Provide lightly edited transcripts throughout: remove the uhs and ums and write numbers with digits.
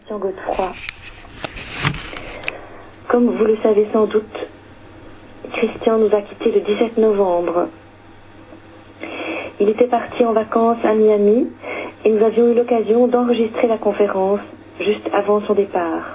Christian Godefroy. Comme vous le savez sans doute, Christian nous a quittés le 17 novembre. Il était parti en vacances à Miami et nous avions eu l'occasion d'enregistrer la conférence juste avant son départ.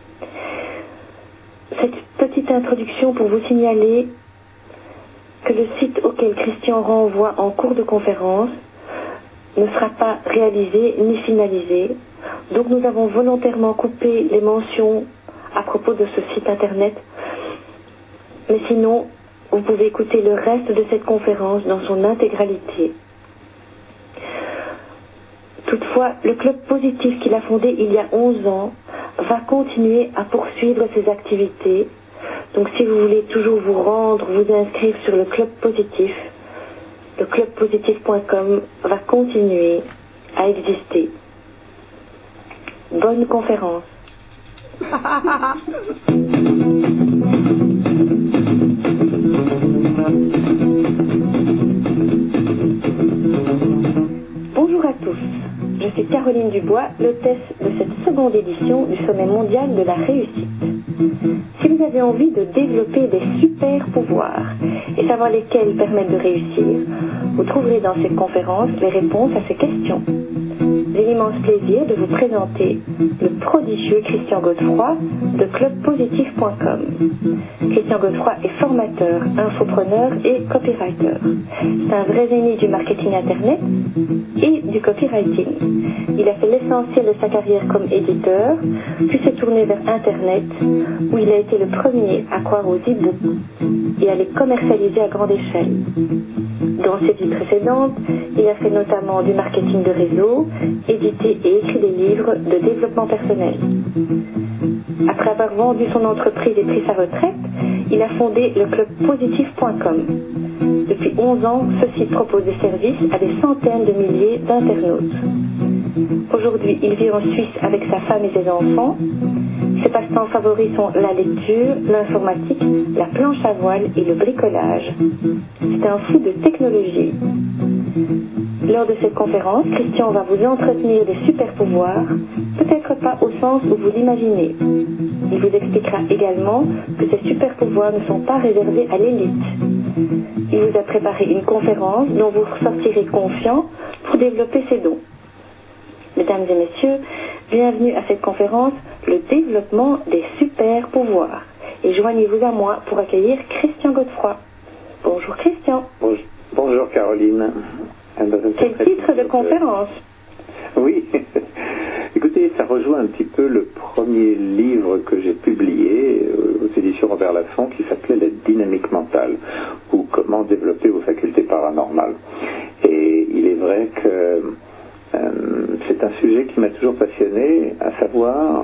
Cette petite introduction pour vous signaler que le site auquel Christian renvoie en cours de conférence ne sera pas réalisé ni finalisé. Donc nous avons volontairement coupé les mentions à propos de ce site internet. Mais sinon, vous pouvez écouter le reste de cette conférence dans son intégralité. Toutefois, le club positif qu'il a fondé il y a 11 ans va continuer à poursuivre ses activités. Donc si vous voulez toujours vous rendre, vous inscrire sur le club positif, le clubpositif.com va continuer à exister. Bonne conférence. Bonjour à tous, je suis Caroline Dubois, l'hôtesse de cette seconde édition du Sommet mondial de la réussite. Si vous avez envie de développer des super pouvoirs et savoir lesquels permettent de réussir, vous trouverez dans cette conférence les réponses à ces questions. J'ai l'immense plaisir de vous présenter le prodigieux Christian Godefroy de clubpositif.com. Christian Godefroy est formateur, infopreneur et copywriter. C'est un vrai génie du marketing internet et du copywriting. Il a fait l'essentiel de sa carrière comme éditeur, puis s'est tourné vers internet, où il a été le premier à croire aux e-books et à les commercialiser à grande échelle. Dans ses vies précédentes, il a fait notamment du marketing de réseau, édité et écrit des livres de développement personnel. Après avoir vendu son entreprise et pris sa retraite, il a fondé le clubpositif.com. Depuis 11 ans, ce site propose des services à des centaines de milliers d'internautes. Aujourd'hui, il vit en Suisse avec sa femme et ses enfants. Ses passe-temps favoris sont la lecture, l'informatique, la planche à voile et le bricolage. C'est un fou de technologie. Lors de cette conférence, Christian va vous entretenir des super pouvoirs, peut-être pas au sens où vous l'imaginez. Il vous expliquera également que ces super pouvoirs ne sont pas réservés à l'élite. Il vous a préparé une conférence dont vous ressortirez confiant pour développer ses dons. Mesdames et messieurs, bienvenue à cette conférence, le développement des super pouvoirs. Et joignez-vous à moi pour accueillir Christian Godefroy. Bonjour Christian. Bonjour Caroline. Quel titre de conférence? Oui, écoutez, ça rejoint un petit peu le premier livre que j'ai publié aux éditions Robert Laffont qui s'appelait La dynamique mentale, ou comment développer vos facultés paranormales. Et il est vrai que c'est un sujet qui m'a toujours passionné, à savoir,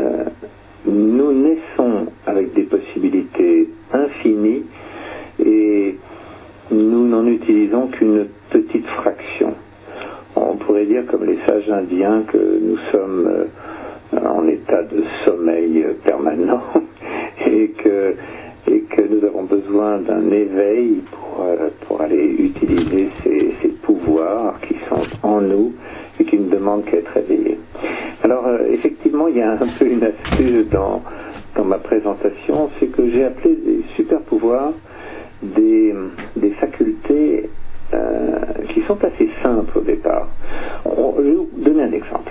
nous naissons avec des possibilités infinies et nous n'en utilisons qu'une petite fraction. On pourrait dire, comme les sages indiens, que nous sommes en état de sommeil permanent et que nous avons besoin d'un éveil pour aller utiliser ces pouvoirs qui sont en nous et qui ne demandent qu'à être réveillés. Alors, effectivement, il y a un peu une astuce dans ma présentation, c'est que j'ai appelé des super pouvoirs des facultés qui sont assez simples au départ. Je vais vous donner un exemple.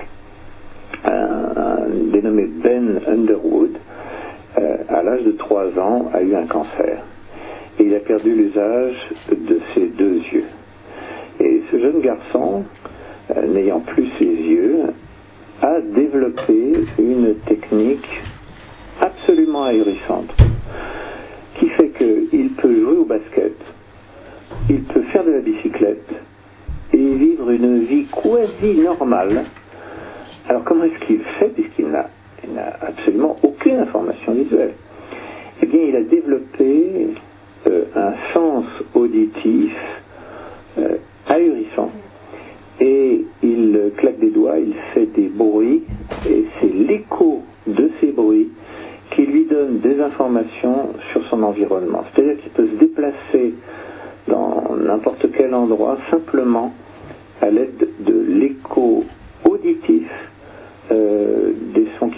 Un dénommé Ben Underwood, à l'âge de 3 ans, a eu un cancer. Et il a perdu l'usage de ses 2 yeux. Et ce jeune garçon, n'ayant plus ses yeux, a développé une technique absolument ahurissante, qui fait qu'il peut jouer au basket, il peut faire de la bicyclette et vivre une vie quasi normale. Alors comment est-ce qu'il fait, puisqu'il n'a absolument aucune information visuelle? Eh bien, il a développé un sens auditif ahurissant. Et il claque des doigts, il fait des bruits, et c'est l'écho de ces bruits qui lui donne des informations sur son environnement. C'est-à-dire qu'il peut se déplacer dans n'importe quel endroit simplement à l'aide de l'écho auditif des sons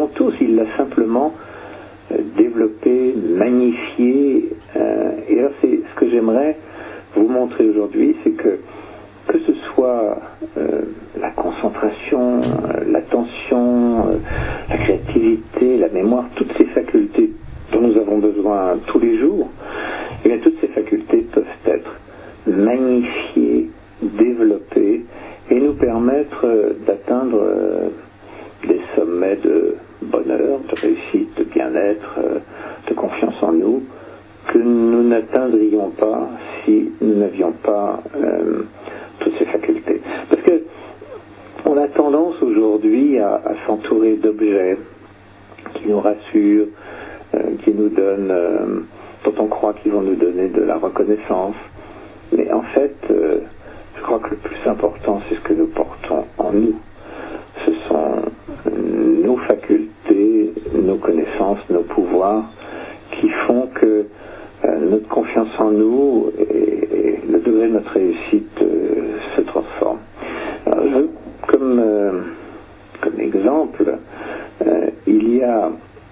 l'avons tous, il l'a simplement développé, magnifié. Et alors c'est ce que j'aimerais vous montrer aujourd'hui, c'est que ce soit la concentration, l'attention, la créativité, la mémoire, toutes ces facultés dont nous avons besoin tous les jours, eh bien, toutes ces facultés peuvent être magnifiées, développées et nous permettre d'atteindre des sommets de bonheur, de réussite, de bien-être, de confiance en nous, que nous n'atteindrions pas si nous n'avions pas toutes ces facultés. Parce que on a tendance aujourd'hui à s'entourer d'objets qui nous rassurent, qui nous donnent, dont on croit qu'ils vont nous donner de la reconnaissance. Mais en fait, je crois que le plus important, c'est ce que nous portons en nous. Ce sont nos facultés, nos connaissances, nos pouvoirs qui font que notre confiance en nous et le degré de notre réussite se transforme. Alors, comme exemple, il y a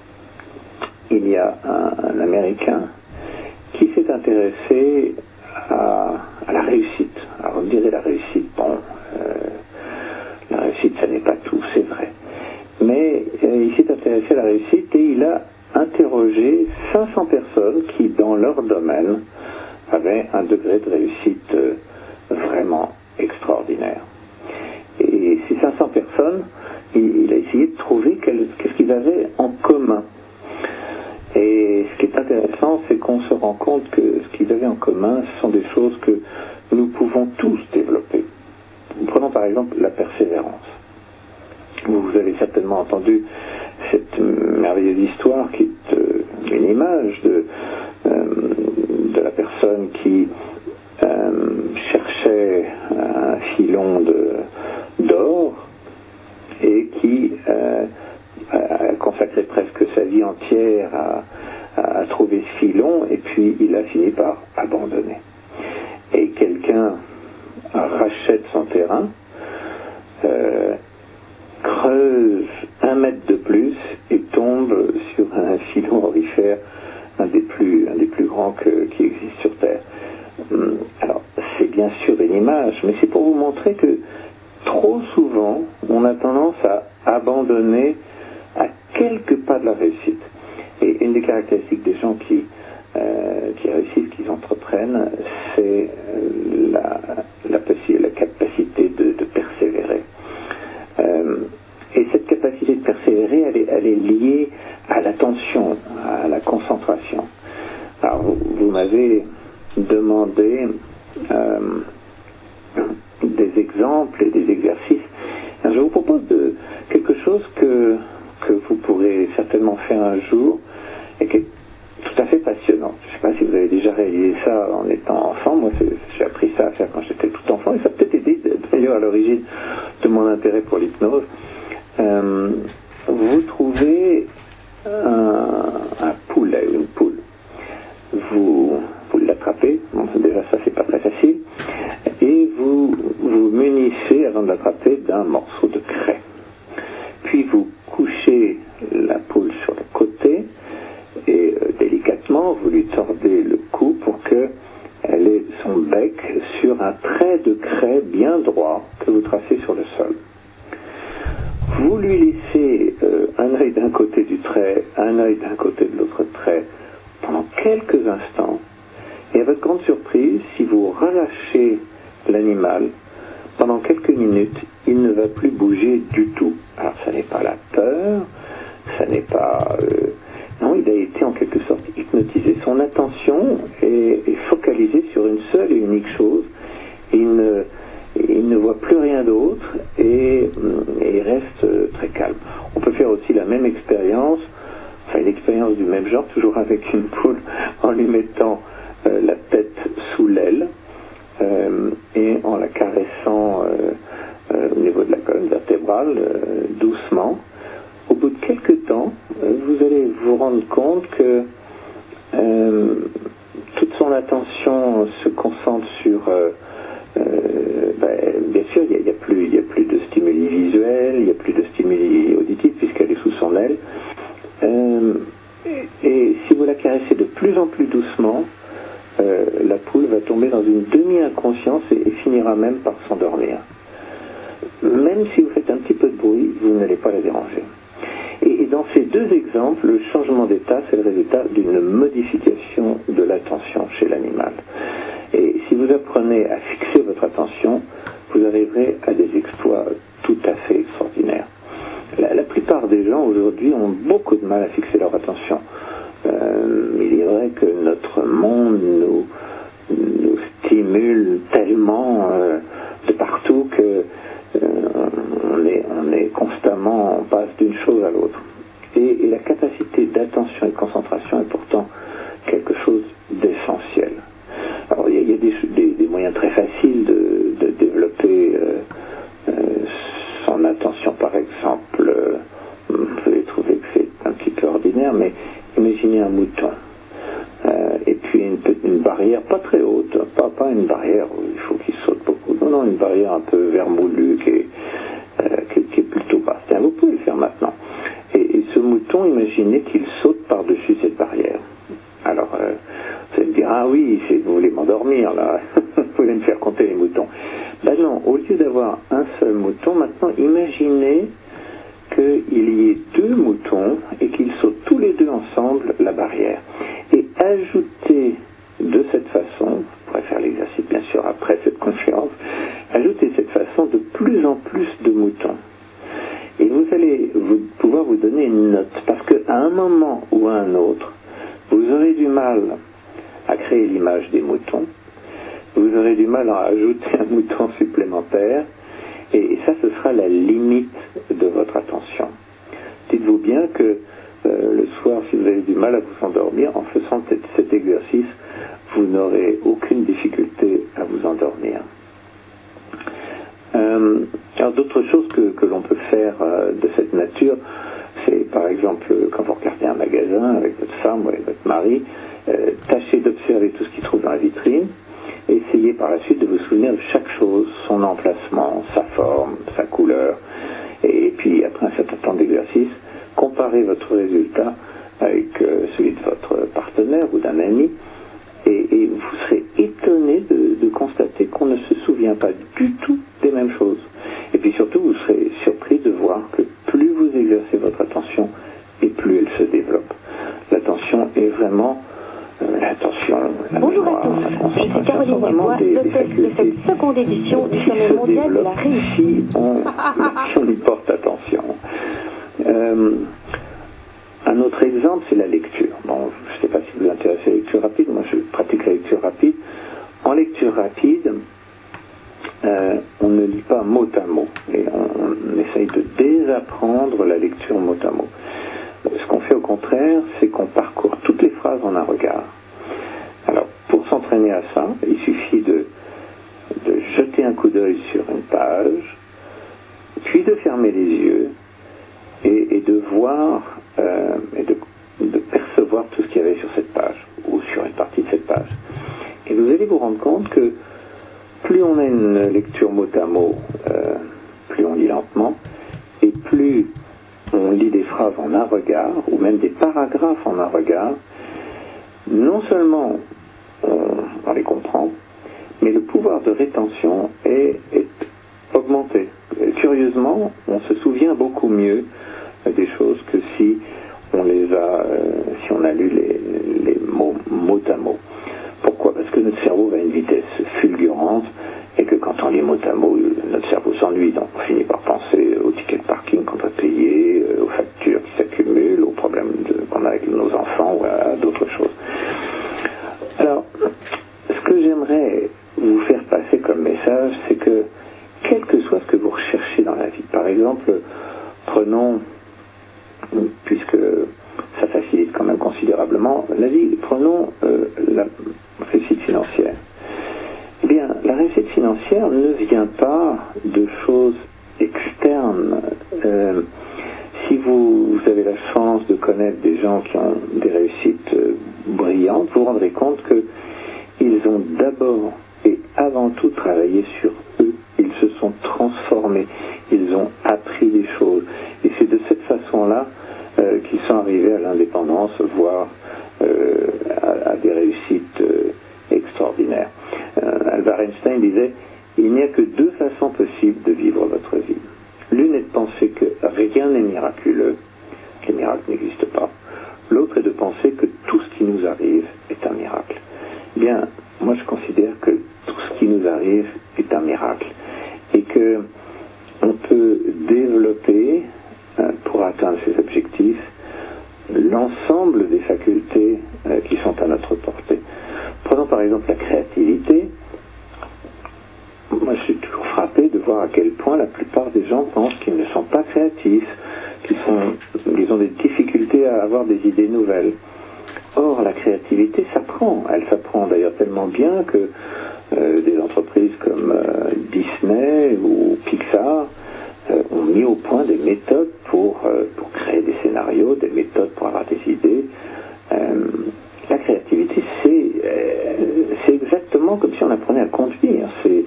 un Américain qui s'est intéressé à la réussite. Alors on dirait la réussite, bon, la réussite ça n'est pas tout, c'est vrai. Mais il s'est intéressé à la réussite et il a interrogé 500 personnes qui, dans leur domaine, avaient un degré de réussite vraiment extraordinaire. Et ces 500 personnes, il a essayé de trouver qu'est-ce qu'ils avaient en commun. Et ce qui est intéressant, c'est qu'on se rend compte que ce qu'ils avaient en commun, ce sont des choses que nous pouvons tous développer. Prenons par exemple la persévérance. Vous avez certainement entendu cette merveilleuse histoire qui est une image de la personne qui cherchait un filon d'or et qui a consacré presque sa vie entière à trouver ce filon, et puis il a fini par abandonner. Et quelqu'un rachète son terrain, creuse 1 mètre de plus et tombe sur un filon aurifère, un des plus grands qui existe sur Terre. Alors, c'est bien sûr une image, mais c'est pour vous montrer que trop souvent, on a tendance à abandonner à quelques pas de la réussite. Et une des caractéristiques des gens qui réussissent, qui entreprennent, c'est la capacité de persévérer. Et cette capacité de persévérer, elle est liée à l'attention, à la concentration. Alors, vous m'avez demandé des exemples et des exercices. Alors, je vous propose quelque chose que vous pourrez certainement faire un jour et qui est tout à fait passionnant. Je ne sais pas si vous avez déjà réalisé ça en étant enfant. Moi, j'ai appris ça à faire quand j'étais tout enfant et ça a peut-être été d'ailleurs à l'origine de mon intérêt pour l'hypnose. Vous trouvez un poulet, une poule. Vous l'attrapez, bon, déjà ça c'est pas très facile, et vous munissez avant de l'attraper d'un morceau de craie. Puis vous couchez la poule sur le côté et délicatement vous lui tordez le cou pour qu'elle ait son bec sur un trait de craie bien droit que vous tracez sur le sol. Vous lui laissez un œil d'un côté du trait, un œil d'un côté de l'autre trait pendant quelques instants, et à votre grande surprise, si vous relâchez l'animal, pendant quelques minutes, il ne va plus bouger du tout. Alors ça n'est pas la peur, ça n'est pas... non, il a été en quelque sorte hypnotisé. Son attention est focalisée sur une seule et unique chose. Il ne voit plus rien d'autre et il reste très calme. On peut faire aussi la même expérience, enfin une expérience du même genre, toujours avec une poule, en lui mettant la tête sous l'aile et en la caressant au niveau de la colonne vertébrale, doucement. Au bout de quelques temps, vous allez vous rendre compte que toute son attention se concentre sur... bien sûr, il n'y a plus de stimuli visuels, il n'y a plus de stimuli auditifs puisqu'elle est sous son aile, finira même par s'endormir. Même si vous faites un petit peu de bruit, vous n'allez pas la déranger. Et dans ces deux exemples, le changement d'état, c'est le résultat d'une modification de l'attention chez l'animal. Et si vous apprenez à fixer votre attention, vous arriverez à des exploits tout à fait extraordinaires. La plupart des gens aujourd'hui ont beaucoup de mal à fixer leur attention. Il est vrai que notre monde nous stimule tellement de partout que on est constamment, on passe d'une chose à l'autre. Et la capacité d'attention et de concentration est pourtant quelque chose d'essentiel. Alors il y a des moyens très faciles de développer son attention. Par exemple, vous allez trouver que c'est un petit peu ordinaire, mais imaginez un mouton. Et puis une barrière pas très haute, pas une barrière où il faut qu'il saute beaucoup, non, une barrière un peu vermoulue qui est plutôt basse. Vous pouvez le faire maintenant. Et ce mouton, imaginez qu'il saute par-dessus cette barrière. Alors, vous allez me dire, ah oui, vous voulez m'endormir là, vous voulez me faire compter les moutons. Ben non, au lieu d'avoir un seul mouton, maintenant imaginez qu'il y ait deux moutons et qu'ils sautent tous les deux ensemble la barrière. Et ajoutez de cette façon, vous pourrez faire l'exercice bien sûr après cette conférence, ajoutez de cette façon de plus en plus de moutons. Et vous allez pouvoir vous donner une note, parce qu'à un moment ou à un autre, vous aurez du mal à créer l'image des moutons, vous aurez du mal à ajouter un mouton supplémentaire, et ça, ce sera la limite de votre attention. Dites-vous bien que le soir, si vous avez du mal à vous endormir, en faisant cet exercice, vous n'aurez aucune difficulté à vous endormir. Alors d'autres choses que l'on peut faire de cette nature, c'est par exemple quand vous regardez un magasin avec votre femme ou avec votre mari, tâchez d'observer tout ce qu'il trouve dans la vitrine, et essayez par la suite de vous souvenir de chaque chose, son emplacement, sa forme, sa couleur, et puis après un certain temps d'exercice, comparez votre résultat avec celui de votre partenaire ou d'un ami, et vous serez étonné de constater qu'on ne se souvient pas du tout des mêmes choses. Et puis surtout, vous serez surpris de voir que plus vous exercez votre attention, et plus elle se développe. L'attention est vraiment l'attention, la Bonjour mémoire, à tous, la je suis concentration, Caroline Dubois, l'hôtesse de cette seconde édition du sommet mondial de la réussite. Si on y porte attention. Un autre exemple, c'est la lecture. Bon, je ne sais pas si vous vous intéressez à la lecture rapide, moi je pratique la lecture rapide. En lecture rapide, on ne lit pas mot à mot, et on essaye de désapprendre la lecture mot à mot. Ce qu'on fait au contraire, c'est qu'on parcourt toutes les phrases en un regard. Alors, pour s'entraîner à ça, il suffit de jeter un coup d'œil sur une page, puis de fermer les yeux, et de voir et de percevoir tout ce qu'il y avait sur cette page, ou sur une partie de cette page. Et vous allez vous rendre compte que plus on a une lecture mot à mot, plus on lit lentement, et plus on lit des phrases en un regard, ou même des paragraphes en un regard, non seulement on les comprend, mais le pouvoir de rétention est augmenté. Curieusement, on se souvient beaucoup mieux des choses que si on si on a lu les mots mot à mot. Pourquoi? Parce que notre cerveau va à une vitesse fulgurante et que quand on lit mot à mot, notre cerveau s'ennuie, donc on finit par penser au ticket de parking qu'on doit payer, aux factures qui s'accumulent, aux problèmes qu'on a avec nos enfants ou à d'autres choses. Alors, ce que j'aimerais vous faire passer comme message, c'est que quel que soit ce que vous recherchez dans la vie, par exemple, prenons, puisque ça facilite quand même considérablement la vie, prenons la réussite financière. Eh bien, la réussite financière ne vient pas de choses externes. Si vous avez la chance de connaître des gens qui ont des réussites brillantes, vous vous rendrez compte qu'ils ont d'abord et avant tout travaillé sur eux. Ils se sont transformés. Ils ont appris des choses. Et c'est de cette façon-là qu'ils sont arrivés à l'indépendance, voire à des réussites extraordinaires. Albert Einstein disait, Il n'y a que deux façons possibles de vivre votre vie. L'une est de penser que rien n'est miraculeux, que les miracles n'existent pas. L'autre est de penser que tout ce qui nous arrive est un miracle. Eh bien, moi je considère que tout ce qui nous arrive est un miracle. Et que on peut développer, pour atteindre ses objectifs, l'ensemble des facultés qui sont à notre portée. Prenons par exemple la créativité. Moi, je suis toujours frappé de voir à quel point la plupart des gens pensent qu'ils ne sont pas créatifs, qu'ils ont des difficultés à avoir des idées nouvelles. Or, la créativité s'apprend. Elle s'apprend d'ailleurs tellement bien que des entreprises comme Disney ou Pixar ont mis au point des méthodes pour créer des scénarios, des méthodes pour avoir des idées. La créativité, c'est exactement comme si on apprenait à conduire.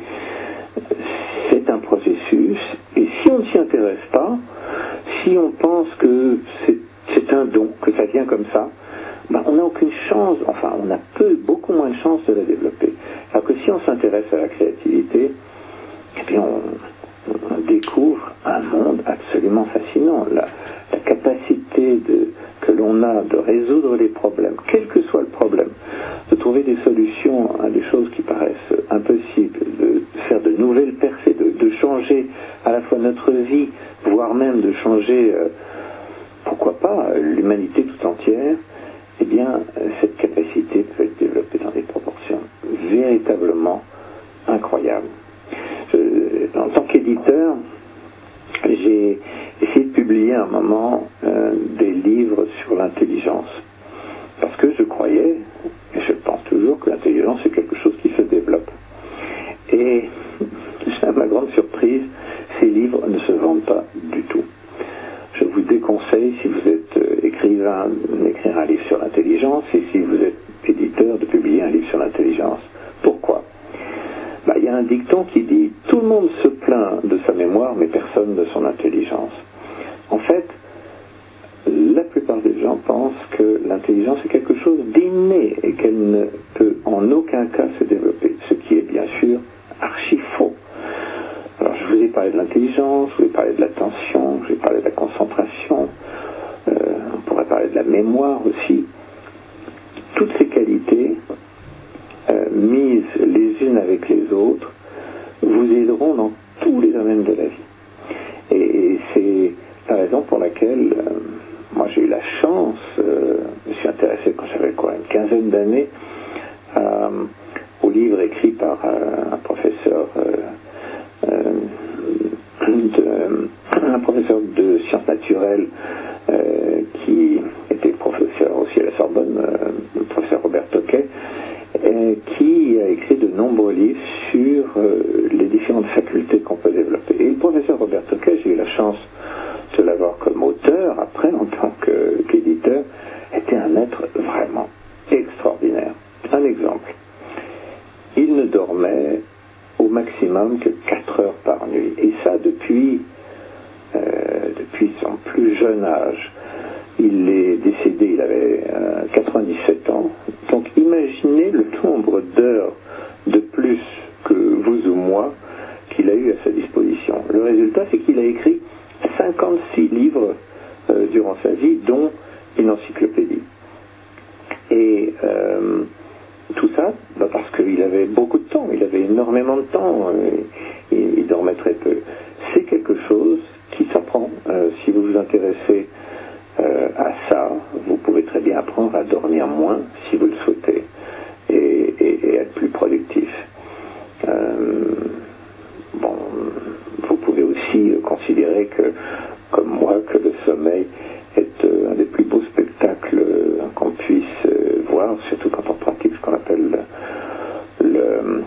C'est un processus, et si on ne s'y intéresse pas, si on pense que c'est un don, que ça vient comme ça, ben on n'a aucune chance, enfin on a beaucoup moins de chances de la développer. Alors que si on s'intéresse à la créativité, eh bien on découvre un monde absolument fascinant. La capacité que l'on a de résoudre les problèmes, quel que soit le problème, de trouver des solutions à des choses qui paraissent impossibles, de faire de nouvelles percées, de changer à la fois notre vie, voire même de changer, pourquoi pas, l'humanité tout entière, eh bien, cette capacité peut être développée dans des proportions véritablement incroyables. En tant qu'éditeur, j'ai essayé de publier à un moment des livres sur l'intelligence. Parce que je croyais, et je pense toujours, que l'intelligence est quelque chose qui se développe. Et à ma grande surprise, ces livres ne se vendent pas du tout. Je vous déconseille, si vous êtes écrivain, d'écrire un livre sur l'intelligence, et si vous êtes éditeur, de publier un livre sur l'intelligence. Pourquoi ? Il y a un dicton qui dit « Tout le monde se plaint de sa mémoire, mais personne de son intelligence ». En fait, la plupart des gens pensent que l'intelligence est quelque chose d'inné et qu'elle ne peut en aucun cas se développer, ce qui est bien sûr archi faux. Alors je vous ai parlé de l'intelligence, je vous ai parlé de l'attention, je vous ai parlé de la concentration, on pourrait parler de la mémoire aussi. Toutes ces qualités, mises les unes avec les autres, vous aideront dans tous les domaines de la vie. Et c'est la raison pour laquelle moi j'ai eu la chance, je me suis intéressé quand j'avais une quinzaine d'années, au livre écrit par un professeur de sciences naturelles qui était professeur aussi à la Sorbonne, le professeur Robert Tocquet, qui a écrit de nombreux livres sur les différentes facultés qu'on peut développer. Et le professeur Robert Tocquet, j'ai eu la chance de l'avoir comme auteur, après en tant qu'éditeur, était un être vraiment extraordinaire. Un exemple, il ne dormait au maximum que 4 heures par nuit, et ça depuis son plus jeune âge. Il est décédé, il avait 97 ans. Donc imaginez le nombre d'heures de plus que vous ou moi qu'il a eu à sa disposition. Le résultat, c'est qu'il a écrit 56 livres durant sa vie, dont une encyclopédie. Et tout ça, parce qu'il avait beaucoup de temps, il avait énormément de temps, il dormait très peu. C'est quelque chose qui s'apprend. Si vous vous intéressez à ça, vous pouvez très bien apprendre à dormir moins si vous le souhaitez et être plus productif. Vous pouvez aussi considérer que, comme moi, que le sommeil est un des plus beaux spectacles qu'on puisse voir, surtout quand on pratique ce qu'on appelle le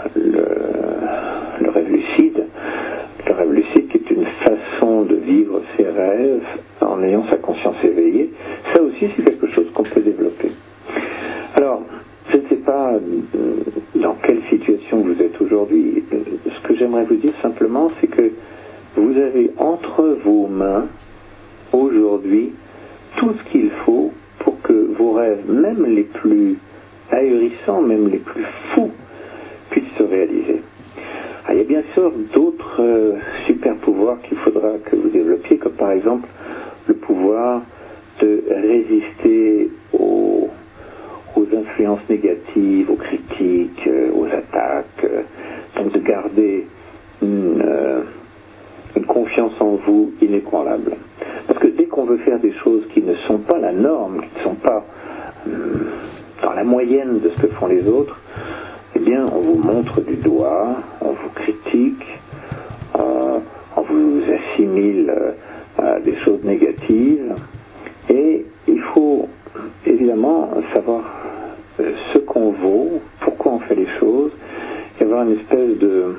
rêve lucide. Le rêve lucide qui est une façon de vivre ses rêves en ayant sa conscience éveillée. Ça aussi, c'est quelque chose qu'on peut développer. Alors, je ne sais pas dans quelle situation vous êtes aujourd'hui. Ce que j'aimerais vous dire simplement, c'est que vous avez entre vos mains aujourd'hui tout ce qu'il faut pour que vos rêves, même les plus ahurissants, même les plus fous, puissent se réaliser. il y a bien sûr d'autres super pouvoirs qu'il faudra que vous développiez, comme par exemple le pouvoir de résister aux influences négatives, aux critiques, aux attaques, donc de garder une confiance en vous inébranlable. Parce que dès qu'on veut faire des choses qui ne sont pas la norme, qui ne sont pas dans la moyenne de ce que font les autres, eh bien on vous montre du doigt, on vous critique, on vous assimile à des choses négatives, et il faut évidemment savoir ce qu'on vaut, pourquoi on fait les choses, et avoir une espèce de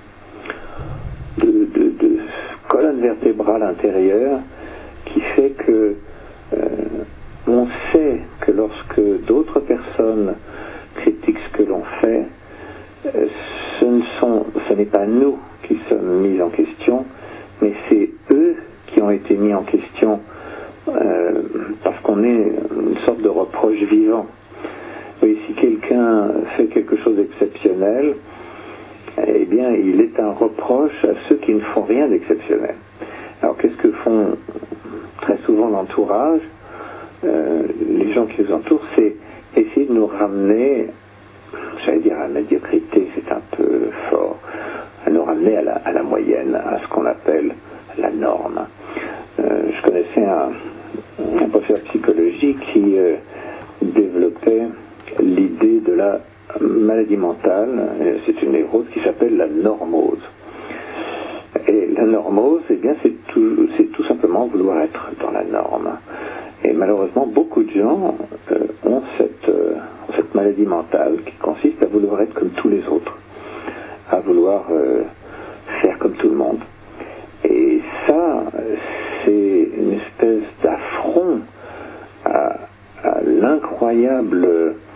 colonne vertébrale intérieure qui fait que on sait que lorsque d'autres personnes critiquent ce que l'on fait, ce n'est pas nous qui sommes mis en question, mais c'est eux qui ont été mis en question parce qu'on est une sorte de reproche vivant. Et si quelqu'un fait quelque chose d'exceptionnel, eh bien, il est un reproche à ceux qui ne font rien d'exceptionnel. Alors, qu'est-ce que font très souvent l'entourage, les gens qui nous entourent, c'est essayer de nous ramener, j'allais dire à la médiocrité, c'est un peu fort, à nous ramener à la moyenne, à ce qu'on appelle la norme. Je connaissais un professeur de psychologie qui développait l'idée de la maladie mentale, c'est une névrose qui s'appelle la normose. Et la normose, eh bien, c'est tout simplement vouloir être dans la norme. Et malheureusement, beaucoup de gens ont cette maladie mentale qui consiste à vouloir être comme tous les autres, à vouloir faire comme tout le monde. Et ça, c'est une espèce d'affront à l'incroyable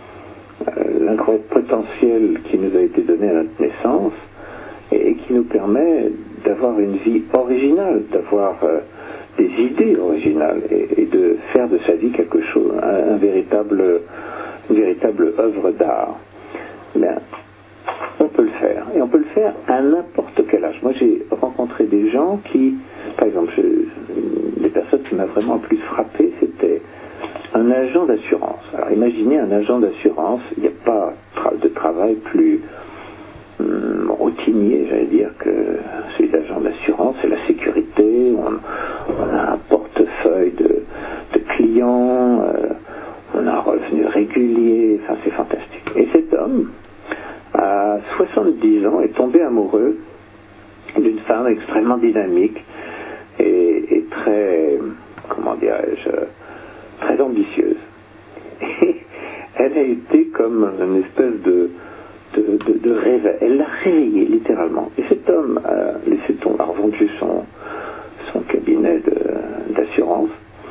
potentiel qui nous a été donné à notre naissance et qui nous permet d'avoir une vie originale, d'avoir des idées originales et de faire de sa vie quelque chose, une véritable œuvre d'art. Bien, on peut le faire. Et on peut le faire à n'importe quel âge. Moi, j'ai rencontré des gens qui, par exemple, les personnes qui m'ont vraiment le plus frappé, c'était un agent d'assurance. Alors imaginez un agent d'assurance, il n'y a pas de travail plus routinier, j'allais dire, que celui d'agent d'assurance. C'est la sécurité, on a un portefeuille de clients, on a un revenu régulier, enfin c'est fantastique. Et cet homme, à 70 ans, est tombé amoureux d'une femme extrêmement dynamique et très, comment dirais-je, très ambitieuse. Et elle a été comme une espèce de réveil. Elle l'a réveillé littéralement. Et cet homme a revendu son cabinet d'assurance,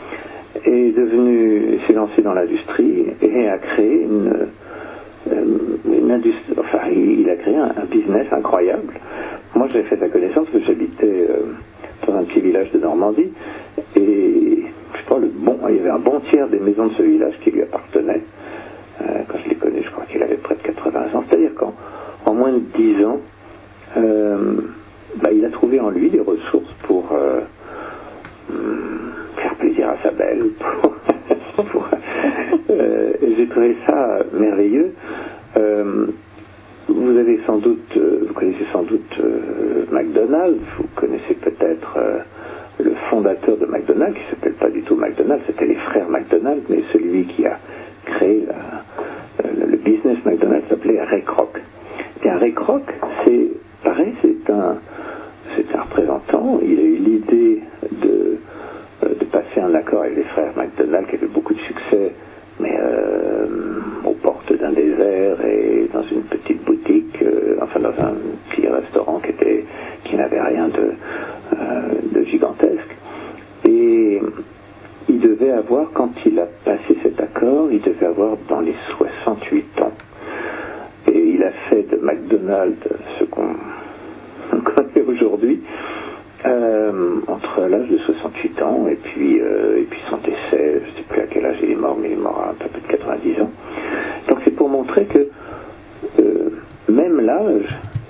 s'est lancé dans l'industrie et a créé une industrie. Enfin, il a créé un business incroyable. Moi, j'ai fait sa connaissance parce que j'habitais dans un petit village de Normandie et je crois il y avait un bon tiers des maisons de ce village qui lui appartenaient. Quand je l'ai connu, je crois qu'il avait près de 80 ans. C'est-à-dire qu'en moins de 10 ans, il a trouvé en lui des ressources pour faire plaisir à sa belle. J'ai trouvé ça merveilleux. Vous connaissez sans doute McDonald's. Vous connaissez peut-être le fondateur de McDonald's, qui s'appelle pas du tout McDonald's, c'était les frères McDonald's, mais celui qui a créé le business McDonald's s'appelait Ray Kroc. Et Ray Kroc, c'est pareil, c'est un représentant. Il a eu l'idée de passer un accord avec les frères McDonald's qui avaient beaucoup de succès, mais aux portes d'un désert et dans une petite boutique, dans un petit restaurant qui n'avait rien de gigantesque. Et il devait avoir, quand il a passé cet accord, il devait avoir dans les 68 ans. Et il a fait de McDonald's ce qu'on connaît aujourd'hui, entre l'âge de 68 ans et puis son décès, je ne sais plus à quel âge il est mort, mais il est mort à un peu plus de 90 ans. Donc c'est pour montrer que même l'âge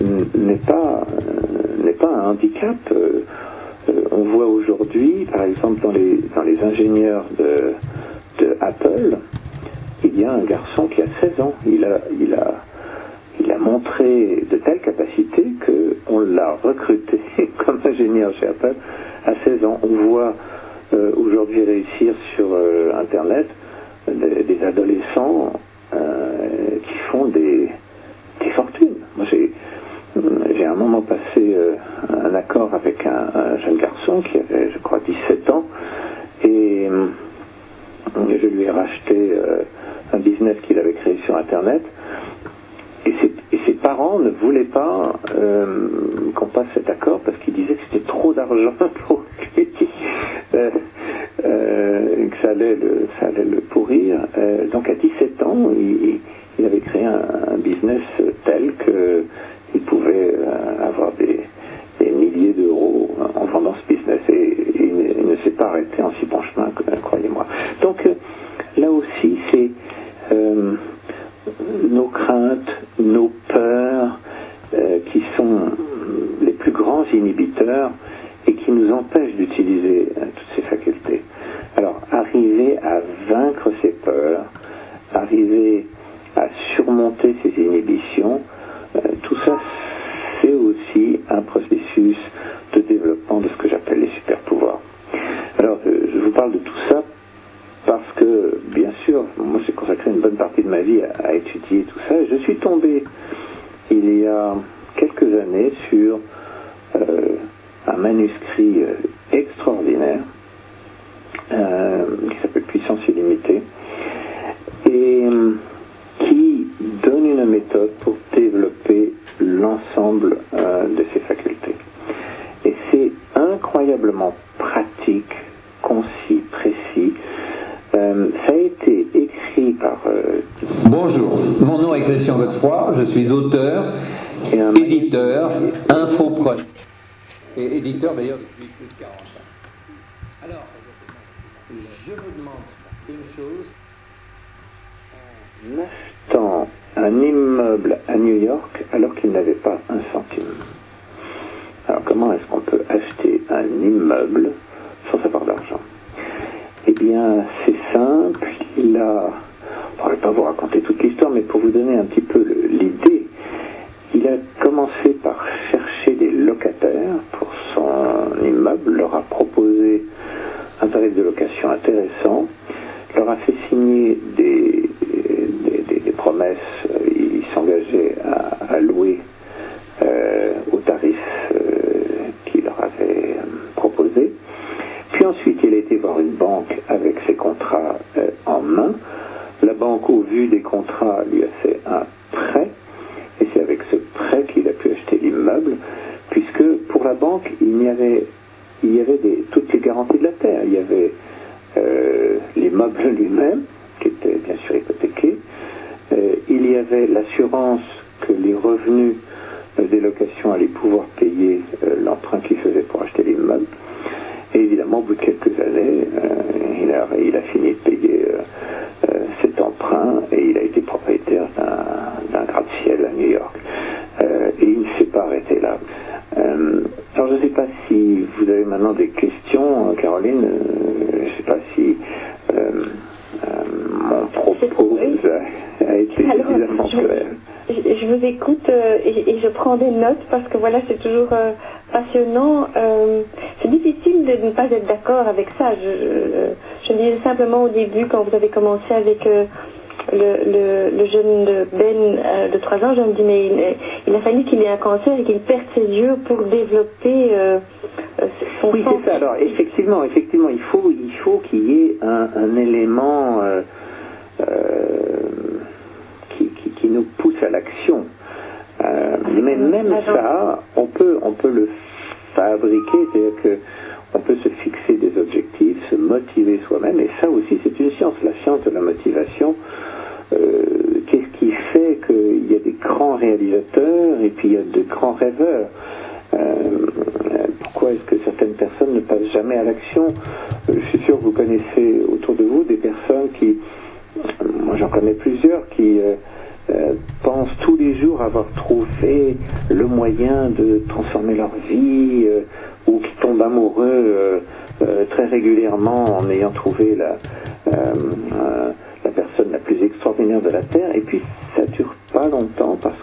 n'est pas un handicap. On voit aujourd'hui, par exemple, dans les ingénieurs de Apple, il y a un garçon qui a 16 ans. Il a montré de telles capacités qu'on l'a recruté comme ingénieur chez Apple à 16 ans. On voit aujourd'hui réussir sur Internet des adolescents qui font des fortunes. Moi, j'ai à un moment passé un accord avec un jeune garçon qui avait, je crois, 17 ans, et je lui ai racheté un business qu'il avait créé sur Internet, et ses parents ne voulaient pas qu'on passe cet accord parce qu'ils disaient que c'était trop d'argent pour lui, que ça allait le pourrir. Donc à 17 ans, il avait créé un business tel qu'il pouvait avoir des milliers d'euros en vendant ce business, et il ne s'est pas arrêté en si bon chemin, croyez-moi. Donc là aussi, c'est nos craintes, nos peurs qui sont les plus grands inhibiteurs et qui nous empêchent d'utiliser toutes ces facultés. Alors, arriver à vaincre ces peurs, arriver à surmonter ces inhibitions, tout ça, c'est aussi un processus de développement de ce que j'appelle les super pouvoirs. Alors, je vous parle de tout ça parce que, bien sûr, moi j'ai consacré une bonne partie de ma vie à étudier tout ça, et je suis tombé il y a quelques années sur un manuscrit extraordinaire qui s'appelle Puissance illimitée, et qui donne une méthode pour développer l'ensemble de ses facultés. Et c'est incroyablement pratique, concis, précis. Ça a été écrit par... Bonjour, mon nom est Christian Godefroy, je suis auteur, éditeur, infopreneur, et éditeur d'ailleurs depuis plus de 40 ans. Alors, je vous demande une chose. En achetant un immeuble à New York alors qu'il n'avait pas un centime. Alors comment est-ce qu'on peut acheter un immeuble sans avoir d'argent? Eh bien, c'est simple. Je ne vais pas vous raconter toute l'histoire, mais pour vous donner un petit peu l'idée, il a commencé par chercher des locataires pour son immeuble, leur a proposé un tarif de location intéressant, leur a fait signer des promesses, il s'engageait à louer au tarif qu'il leur avait proposé. Puis ensuite, il a été voir une banque avec ses contrats en main. La banque, au vu des contrats, lui a fait un prêt, et c'est avec ce prêt qu'il a pu acheter l'immeuble, puisque pour la banque, il y avait toutes les garanties de la terre. Il y avait l'immeuble lui-même, qui était bien sûr hypothéqué. Il y avait l'assurance que les revenus des locations allaient pouvoir payer l'emprunt qu'il faisait pour acheter l'immeuble. Et évidemment, au bout de quelques années, il a fini de payer cet emprunt, et il a été propriétaire d'un gratte-ciel à New York. Et il ne s'est pas arrêté là. Alors je ne sais pas si vous avez maintenant des questions, Caroline. Je ne sais pas si mon propos a été suffisamment clair. Je vous écoute et je prends des notes parce que voilà, c'est toujours passionnant. C'est difficile de ne pas être d'accord avec ça. Je disais simplement au début, quand vous avez commencé avec le jeune Ben de 3 ans, je me dis mais il a fallu qu'il ait un cancer et qu'il perde ses yeux pour développer son Oui, sens. c'est ça. Alors effectivement, il faut qu'il y ait un élément qui nous pousse à l'action. Mais même ça, on peut le fabriquer, c'est-à-dire que on peut se fixer des objectifs, se motiver soi-même, et ça aussi c'est une science, la science de la motivation. Qu'est-ce qui fait qu'il y a des grands réalisateurs et puis il y a de grands rêveurs? Pourquoi est-ce que certaines personnes ne passent jamais à l'action? Je suis sûr que vous connaissez autour de vous des personnes qui, moi j'en connais plusieurs, qui pensent tous les jours avoir trouvé le moyen de transformer leur vie, ou qui tombent amoureux très régulièrement en ayant trouvé la personne la plus extraordinaire de la Terre, et puis ça dure pas longtemps parce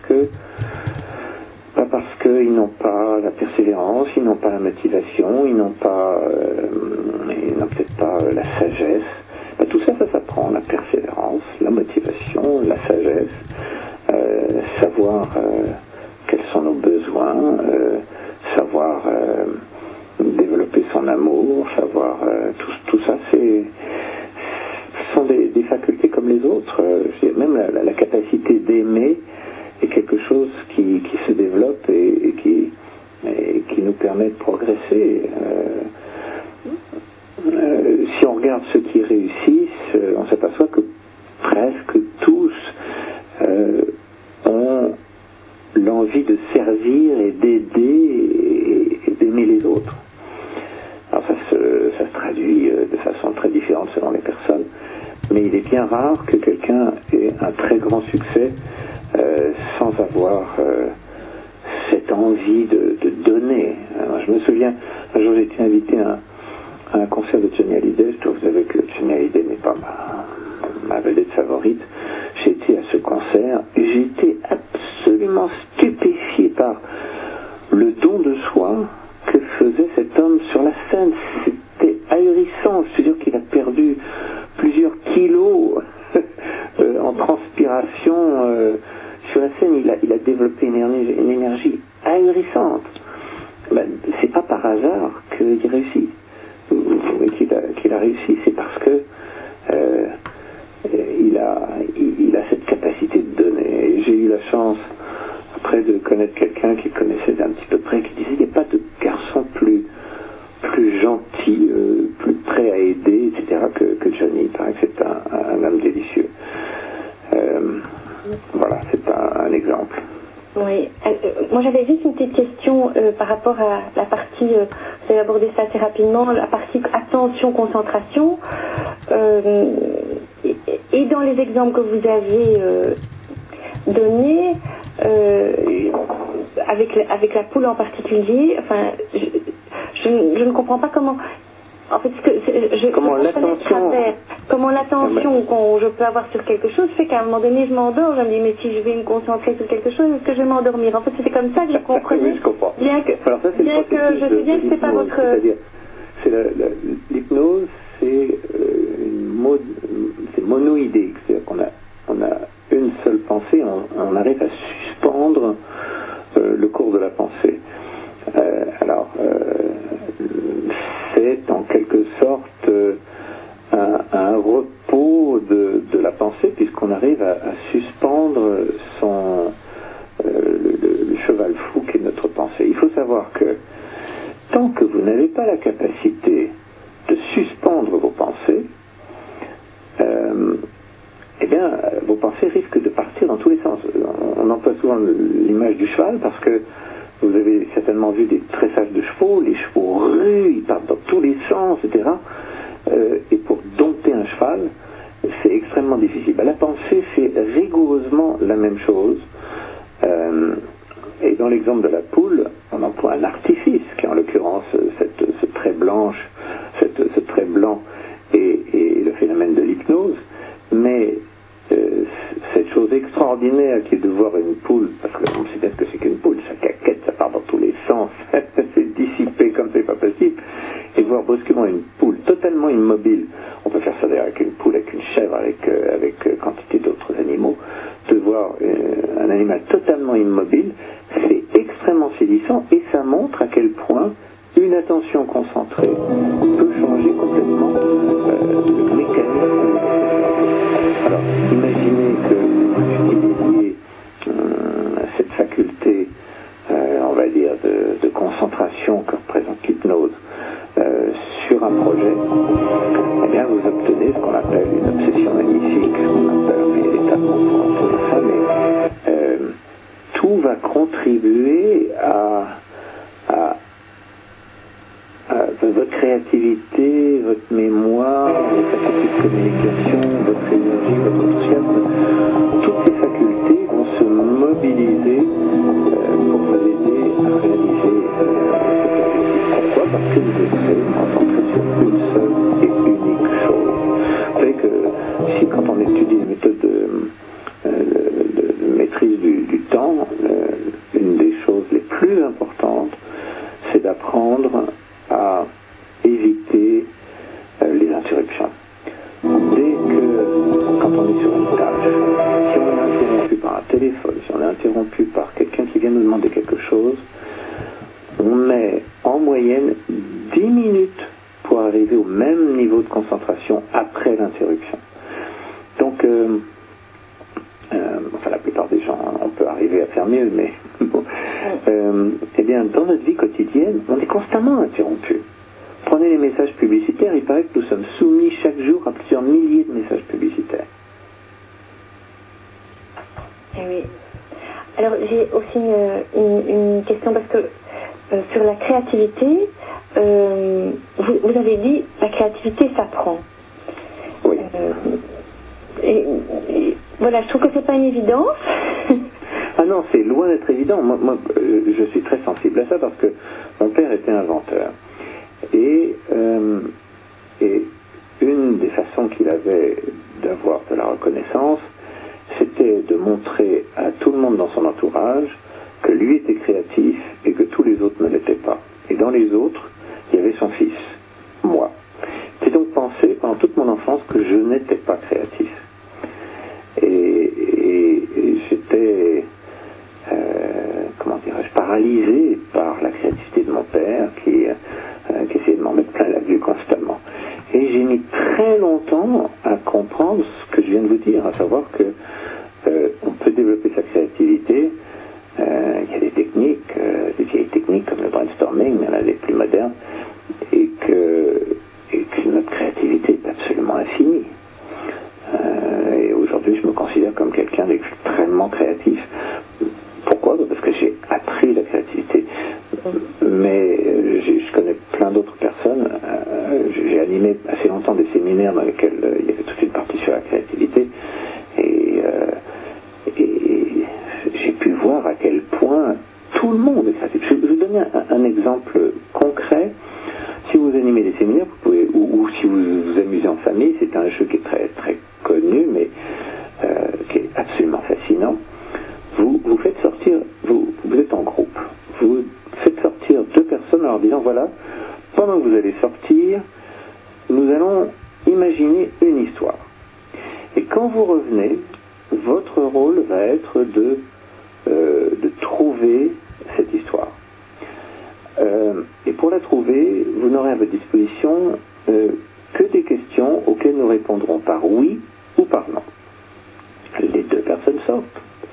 qu'ils n'ont pas la persévérance, ils n'ont pas la motivation, ils n'ont peut-être pas la sagesse. Tout ça, ça s'apprend, la persévérance, la motivation, la sagesse, savoir quels sont nos besoins, savoir développer son amour, savoir tout ça, ce sont des facultés comme les autres. Même la capacité d'aimer est quelque chose qui se développe et qui nous permet de progresser. Si on regarde ceux qui réussissent, on s'aperçoit que presque tous ont l'envie de servir et d'aider et d'aimer les autres. Alors ça se traduit de façon très différente selon les personnes, mais il est bien rare que quelqu'un ait un très grand succès sans avoir cette envie de donner. Alors, je me souviens, un jour j'ai été invité à un concert de Johnny Hallyday. Je dois vous avouer que Johnny Hallyday n'est pas ma vedette favorite. J'ai été à ce concert et j'ai été absolument stupéfié par le don de soi que faisait cet homme sur la scène. C'était ahurissant. Je veux dire qu'il a perdu plusieurs kilos en transpiration sur la scène. Il a développé une énergie ahurissante. Ben, c'est pas par hasard qu'il réussit. Qu'il a réussi, c'est parce que il a cette capacité de donner. J'ai eu la chance après de connaître quelqu'un qui connaissait d'un petit peu près, qui disait il n'y a pas de garçon plus gentil, plus prêt à aider, etc. que Johnny. Il paraît que c'est un homme délicieux. Voilà, c'est un exemple. Oui, moi j'avais juste une petite question par rapport à la partie, vous avez abordé ça assez rapidement, la partie attention, concentration, et dans les exemples que vous aviez donnés, avec la poule en particulier, enfin, je ne comprends pas comment... En fait, comment l'attention que je peux avoir sur quelque chose fait qu'à un moment donné, je m'endors. Je me dis, mais si je vais me concentrer sur quelque chose, est-ce que je vais m'endormir? En fait, c'était comme ça que je comprenais. Oui, je comprends. Bien que je sais bien que c'est pas votre... L'hypnose, c'est monoïdéique. C'est-à-dire qu'on a une seule pensée, on arrive à suspendre le cours de la pensée. C'est en quelque sorte un repos de la pensée, puisqu'on arrive à suspendre le cheval fou qui est notre pensée. Il faut savoir que tant que vous n'avez pas la capacité de suspendre vos pensées, vos pensées risquent de partir dans tous les sens. On emploie souvent l'image du cheval parce que vous avez certainement vu des tressages de chevaux, les chevaux ruent, ils partent dans tous les sens, etc. Et pour dompter un cheval, c'est extrêmement difficile. La pensée fait rigoureusement la même chose. Et dans l'exemple de la poule, on emploie un artifice, qui est en l'occurrence ce trait blanc et le phénomène de l'hypnose. Mais cette chose extraordinaire qui est de voir une poule, parce que on sait bien ce que c'est qu'une poule, ça caquette, ça part dans tous les sens, c'est dissipé comme c'est pas possible, et voir brusquement une poule totalement immobile, on peut faire ça d'ailleurs avec une poule, avec une chèvre, avec quantité d'autres animaux, de voir un animal totalement immobile, c'est extrêmement saisissant, et ça montre à quel point une attention concentrée peut changer complètement le mécanisme. Alors, imaginez que vous utilisiez cette faculté, on va dire, de concentration que représente l'hypnose sur un projet, eh bien vous obtenez ce qu'on appelle une obsession magnifique, ce qu'on appelle, il y a des tas de mots pour obtenir ça, mais tout va contribuer à votre créativité, votre mémoire, vos facultés de communication, votre énergie, votre enthousiasme, toutes ces facultés vont mobilisés pour vous aider à réaliser cet objectif. Pourquoi? Parce que vous êtes concentré sur une seule et unique chose. Vous savez que si quand on étudie les méthodes de maîtrise du temps, une des choses les plus importantes, c'est d'apprendre à éviter les interruptions. Dès que, quand on est sur une tâche, si on est interrompu par un téléphone, si on est interrompu par quelqu'un qui vient nous demander quelque chose, on met en moyenne 10 minutes pour arriver au même niveau de concentration après l'interruption. Donc, enfin la plupart des gens, on peut arriver à faire mieux, mais bon. Eh bien, dans notre vie quotidienne, on est constamment interrompu. Prenez les messages publicitaires, il paraît que nous sommes soumis chaque jour à plusieurs milliers de messages publicitaires. Eh oui. Alors j'ai aussi une question parce que sur la créativité, vous avez dit la créativité s'apprend. Oui. Et voilà, je trouve que c'est pas une évidence. Ah non, c'est loin d'être évident. Moi, je suis très sensible à ça parce que mon père était inventeur. Et une des façons qu'il avait d'avoir de la reconnaissance, c'était de montrer à tout le monde dans son entourage que lui était créatif et que tous les autres ne l'étaient pas. Et dans les autres, il y avait son fils, moi. J'ai donc pensé pendant toute mon enfance que je n'étais pas créatif. Et j'étais, comment dirais-je, paralysé par la créativité de mon père qui essayait de m'en mettre plein la vue constamment. Et j'ai mis très longtemps à comprendre ce que je viens de vous dire, à savoir que on peut développer sa créativité. Il y a des techniques, des vieilles techniques comme le brainstorming, mais il y en a des plus modernes, et que notre créativité est absolument infinie. Et aujourd'hui, je me considère comme quelqu'un d'extrêmement créatif. Pourquoi? Parce que j'ai appris la créativité. Mais je connais plein d'autres personnes. J'ai animé assez longtemps des séminaires dans lesquels il y avait toute une partie sur la créativité. Et j'ai pu voir à quel point tout le monde est créatif. Je vais vous donner un exemple concret. Si vous animez des séminaires, vous pouvez, ou si vous vous amusez en famille, c'est un jeu qui est très, très connu, mais qui est absolument fascinant. Vous faites sortir, vous êtes en groupe, vous faites sortir deux personnes en leur disant, voilà, pendant que vous allez sortir, nous allons imaginer une histoire. Et quand vous revenez, votre rôle va être de trouver cette histoire. Et pour la trouver, vous n'aurez à votre disposition que des questions auxquelles nous répondrons par oui ou par non. Les deux personnes sortent.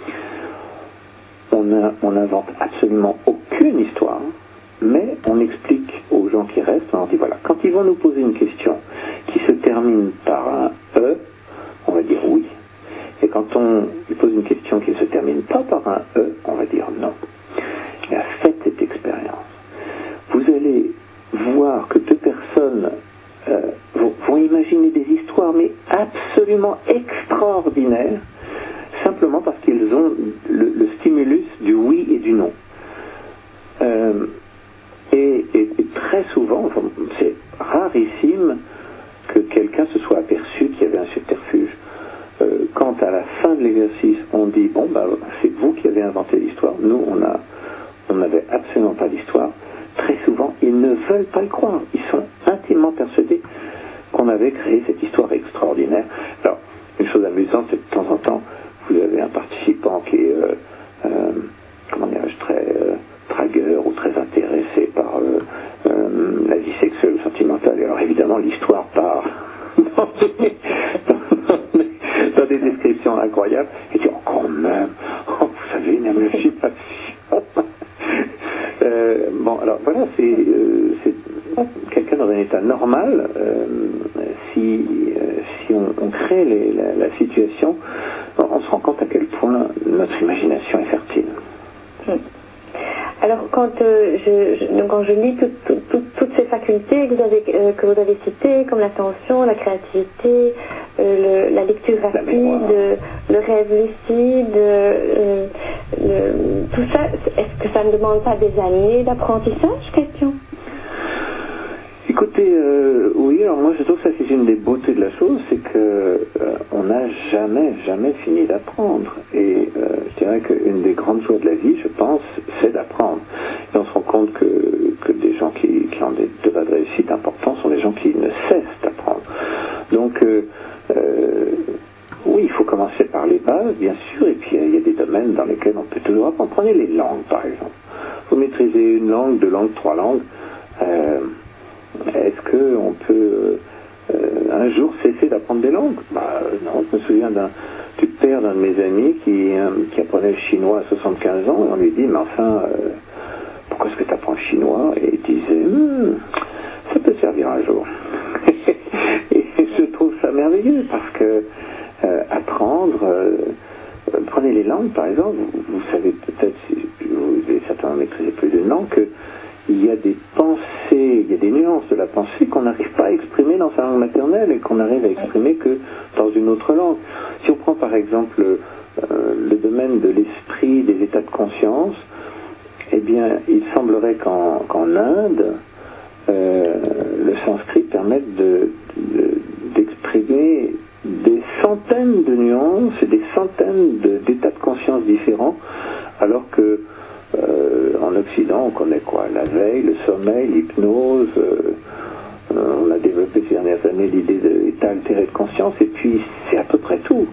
On n'invente absolument aucune histoire, mais on explique aux gens qui restent, on leur dit voilà, quand ils vont nous poser une question qui se termine par un E, on va dire oui. Et quand on lui pose une question qui ne se termine pas par un E, on va dire non. Et faites cette expérience. Vous allez voir que deux personnes vont imaginer des histoires, mais absolument extraordinaires, simplement parce qu'ils ont le stimulus du oui et du non. Et très souvent, enfin, c'est rarissime que quelqu'un se soit aperçu qu'il y avait un subterfuge. Quand à la fin de l'exercice, on dit bon, bah, c'est vous qui avez inventé l'histoire, nous on n'avait absolument pas d'histoire, très souvent ils ne veulent pas le croire, ils sont intimement persuadés qu'on avait créé cette histoire extraordinaire. Alors, une chose amusante, c'est que de temps en temps, vous avez un participant qui est, comment dirais-je, très dragueur ou très intéressé par la vie sexuelle ou sentimentale, et alors évidemment l'histoire part dans des descriptions incroyables, et dit, oh, quand même, oh, vous savez, une émotion. Bon, alors voilà, c'est quelqu'un dans un état normal, si on crée la situation, on se rend compte à quel point notre imagination est fertile. Alors quand je lis toutes ces facultés que vous avez citées, comme l'attention, la créativité, la lecture rapide, le rêve lucide, tout ça, est-ce que ça ne demande pas des années d'apprentissage, question? Écoutez, oui, alors moi je trouve que ça c'est une des beautés de la chose, c'est que on n'a jamais fini d'apprendre. Et je dirais qu'une des grandes joies de la vie, je pense, c'est d'apprendre. Et on se rend compte que des gens qui ont des degrés de réussite importants sont des gens qui ne cessent d'apprendre. Donc, oui, il faut commencer par les bases, bien sûr, et puis il y a des domaines dans lesquels on peut toujours apprendre. Prenez les langues, par exemple. Vous maîtrisez une langue, deux langues, trois langues. Est-ce qu'on peut un jour cesser d'apprendre des langues? Non, je me souviens du père d'un de mes amis qui apprenait le chinois à 75 ans, et on lui dit, mais enfin, pourquoi est-ce que tu apprends le chinois? Et il disait, ça peut servir un jour. Et je trouve ça merveilleux, parce que apprendre, prenez les langues par exemple, vous savez peut-être, si vous avez certainement maîtrisé plus d'une langue, qu'il y a des pensées, il y a des nuances de la pensée qu'on n'arrive pas à exprimer dans sa langue maternelle et qu'on n'arrive à exprimer que dans une autre langue. Si on prend par exemple le domaine de l'esprit, des états de conscience, eh bien il semblerait qu'en Inde, le sanskrit permette d'exprimer des centaines de nuances et des centaines d'états de conscience différents, alors que en Occident, on connaît quoi? La veille, le sommeil, l'hypnose, on a développé ces dernières années l'idée d'état altéré de conscience, et puis c'est à peu près tout.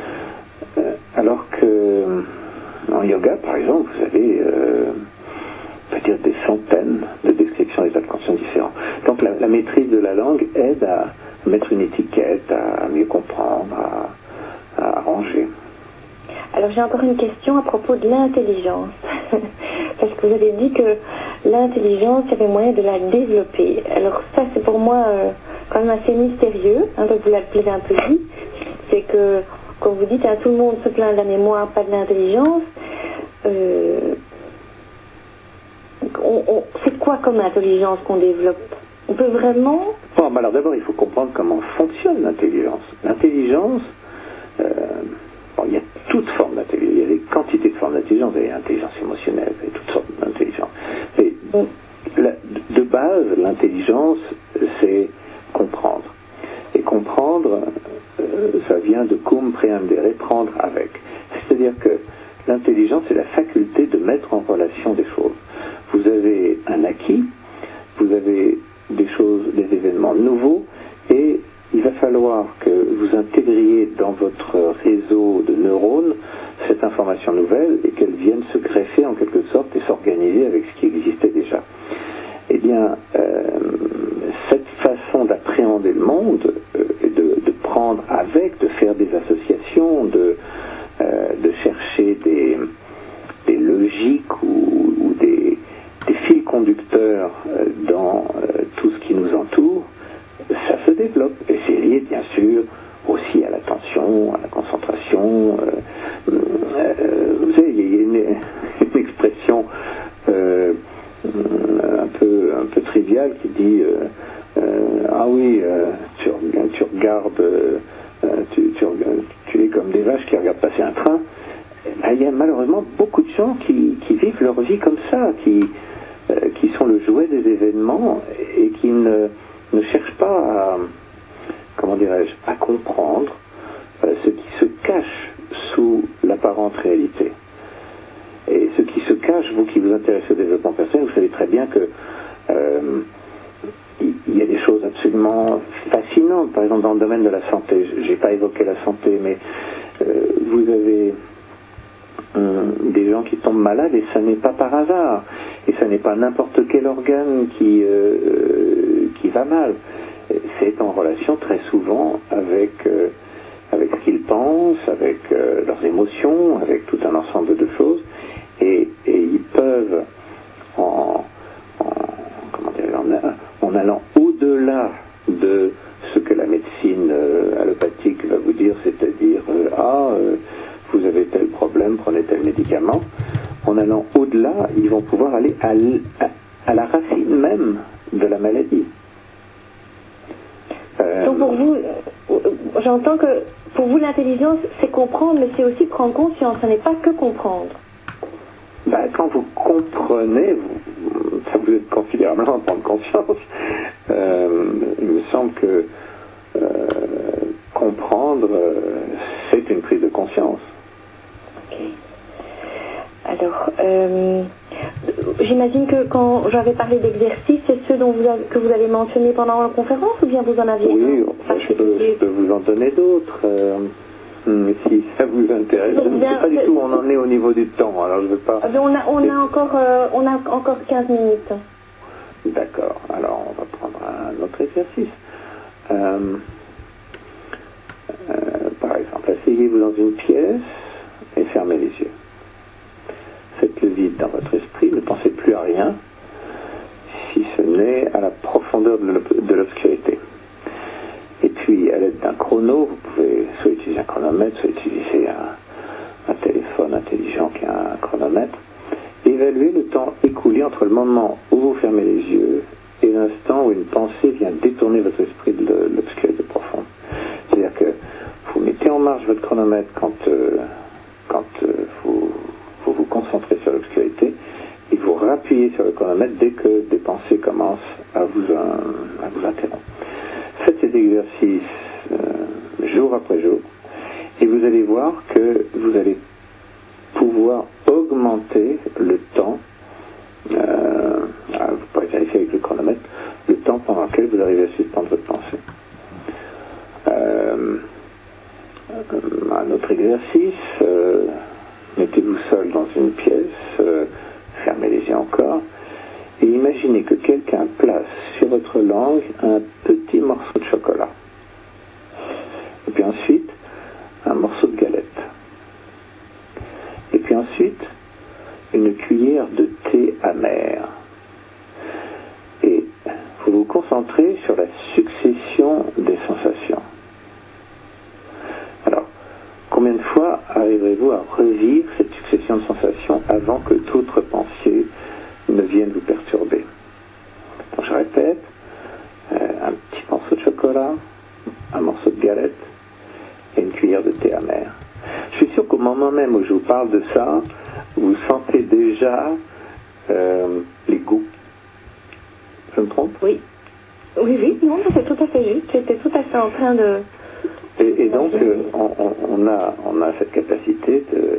Alors que en yoga, par exemple, vous avez peut-être des centaines de descriptions d'états de conscience différents. Donc la maîtrise de la langue aide à mettre une étiquette, à mieux comprendre, à arranger. Alors j'ai encore une question à propos de l'intelligence. Parce que vous avez dit que l'intelligence, il y avait moyen de la développer. Alors ça c'est pour moi quand même assez mystérieux, donc vous l'avez un peu dit. C'est que quand vous dites tout le monde se plaint de la mémoire, pas de l'intelligence, c'est quoi comme intelligence qu'on développe? On peut vraiment... Bon, alors d'abord il faut comprendre comment fonctionne l'intelligence. L'intelligence, il y a toutes formes d'intelligence, il y a des quantités de formes d'intelligence, il y a l'intelligence émotionnelle, il y a toutes sortes d'intelligence. Mais de base, l'intelligence, c'est comprendre. Et comprendre, ça vient de cum prehendere, prendre avec. C'est-à-dire que l'intelligence, c'est la faculté de mettre en relation des choses. Vous avez un acquis, vous avez des choses, des événements nouveaux, et il va falloir que vous intégriez dans votre réseau de neurones cette information nouvelle et qu'elle vienne se greffer en quelque sorte et s'organiser avec ce qui existait déjà. Eh bien, cette façon d'appréhender le monde, et de prendre avec, de faire des associations, de chercher des logiques ou des fils conducteurs dans tout ce qui nous entoure, ça se développe. Et c'est lié, bien sûr, aussi à l'attention, à la concentration. Vous savez, il y a une expression un peu triviale qui dit ah oui, tu regardes, tu es comme des vaches qui regardent passer un train. Il y a malheureusement beaucoup de gens qui vivent leur vie comme ça, qui sont le jouet des événements et qui ne cherchent pas à comprendre ce qui se cache sous l'apparente réalité. Et ce qui se cache, vous qui vous intéressez au développement personnel, vous savez très bien que il y a des choses absolument fascinantes. Par exemple, dans le domaine de la santé, je n'ai pas évoqué la santé, mais vous avez des gens qui tombent malades et ça n'est pas par hasard. Et ça n'est pas n'importe quel organe qui va mal. C'est en relation très souvent avec ce qu'ils pensent, avec leurs émotions, avec tout un ensemble de choses. Et ils peuvent, en allant au-delà de ce que la médecine allopathique va vous dire, c'est-à-dire vous avez tel problème, prenez tel médicament. En allant au-delà, ils vont pouvoir aller à la racine même de la maladie. Donc pour vous, j'entends que pour vous l'intelligence c'est comprendre, mais c'est aussi prendre conscience, ce n'est pas que comprendre. quand vous comprenez, ça vous aide considérablement à prendre conscience. Il me semble que comprendre, c'est une prise de conscience. Ok. Alors, j'imagine que quand j'avais parlé d'exercices, c'est ceux que vous avez mentionnés pendant la conférence, ou bien vous en aviez Oui, je peux vous en donner d'autres. Si ça vous intéresse, je ne sais pas du tout où on en est au niveau du temps, alors je ne veux pas... On a encore 15 minutes. D'accord, alors on va prendre un autre exercice. Par exemple, asseyez-vous dans une pièce et fermez les yeux. Faites le vide dans votre esprit, ne pensez plus à rien, si ce n'est à la profondeur de l'obscurité. Et puis, à l'aide d'un chrono, vous pouvez soit utiliser un chronomètre, soit utiliser un téléphone intelligent qui a un chronomètre, évaluer le temps écoulé entre le moment où vous fermez les yeux et l'instant où une pensée vient détourner votre esprit de l'obscurité profonde. C'est-à-dire que vous mettez en marche votre chronomètre quand vous vous concentrez sur l'obscurité, et vous rappuyez sur le chronomètre dès que des pensées commencent à vous interrompre. Faites cet exercice jour après jour, et vous allez voir que vous allez pouvoir augmenter le temps, vous pourrez vérifier avec le chronomètre, le temps pendant lequel vous arrivez à suspendre votre pensée. Un autre exercice, mettez-vous seul dans une pièce, fermez les yeux encore, et imaginez que quelqu'un place sur votre langue un petit morceau de chocolat. Et puis ensuite, un morceau de galette. Et puis ensuite, une cuillère de thé amer. Et vous vous concentrez sur la succession des sensations. Alors, combien de fois arriverez-vous à revivre cette succession de sensations avant que d'autres pensées ne viennent vous perturber? Donc je répète, un petit morceau de chocolat, un morceau de galette et une cuillère de thé amer. Je suis sûr qu'au moment même où je vous parle de ça, vous sentez déjà les goûts. Je me trompe? Oui. Oui, non, c'est tout à fait juste. J'étais tout à fait en train de... Et donc, on a cette capacité de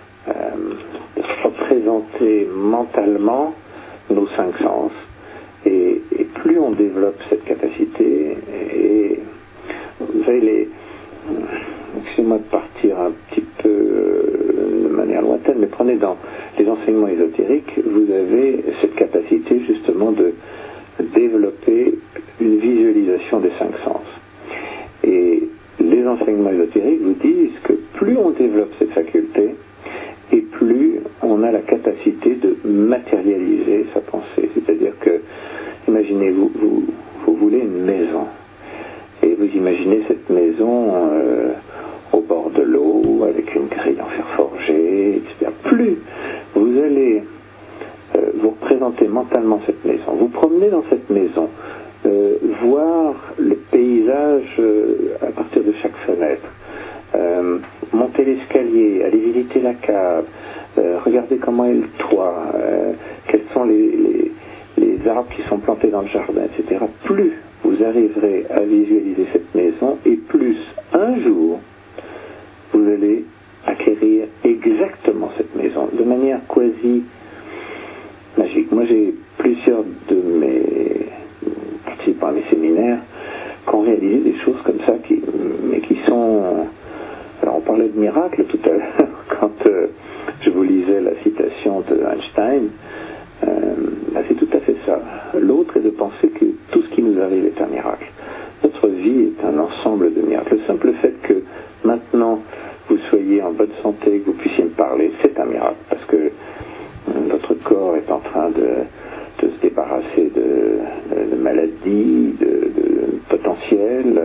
représenter mentalement nos 5 sens. Et plus on développe cette capacité, et vous savez, excusez-moi de partir un petit peu de manière lointaine, mais prenez dans les enseignements ésotériques, vous avez cette capacité justement de développer une visualisation des 5 sens. Et les enseignements ésotériques vous disent que plus on développe cette faculté, et plus on a la capacité de matérialiser sa pensée. C'est-à-dire que, imaginez, vous voulez une maison, et vous imaginez cette maison au bord de l'eau, avec une grille en fer forgé, etc. Plus vous allez vous représenter mentalement cette maison, vous promenez dans cette maison, voir le paysage à partir de chaque fenêtre, monter l'escalier, aller visiter la cave, regarder comment est le toit, quels sont les arbres qui sont plantés dans le jardin, etc. Plus vous arriverez à visualiser cette maison, et plus un jour vous allez acquérir exactement cette maison de manière quasi magique. Moi, j'ai plusieurs de mes participants à mes séminaires qui ont réalisé des choses comme ça, mais qui sont... Alors, on parlait de miracles tout à l'heure, quand je vous lisais la citation de Einstein. C'est tout à fait ça. L'autre est de penser que tout ce qui nous arrive est un miracle. Notre vie est un ensemble de miracles. Le simple fait que maintenant vous soyez en bonne santé, que vous puissiez me parler, c'est un miracle, parce que notre corps est en train de se débarrasser de maladies, de potentiels.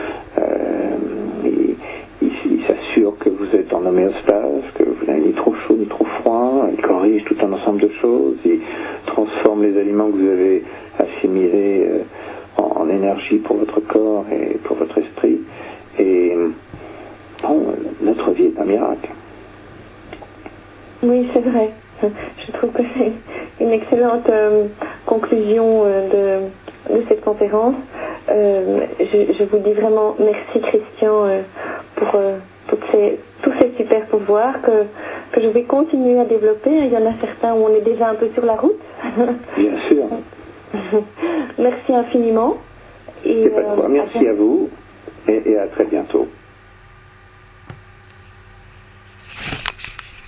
Il s'assure que vous êtes en homéostase, que vous n'avez ni trop chaud ni trop froid. Il corrige tout un ensemble de choses. Il transforme les aliments que vous avez assimilés en énergie pour votre corps et pour votre esprit. Et bon, notre vie est un miracle. Oui, c'est vrai. Je trouve que c'est une excellente conclusion de cette conférence. Je vous dis vraiment merci Christian pour tous ces super pouvoirs que je vais continuer à développer. Il y en a certains où on est déjà un peu sur la route. Bien sûr. Merci infiniment. Et merci à vous et à très bientôt.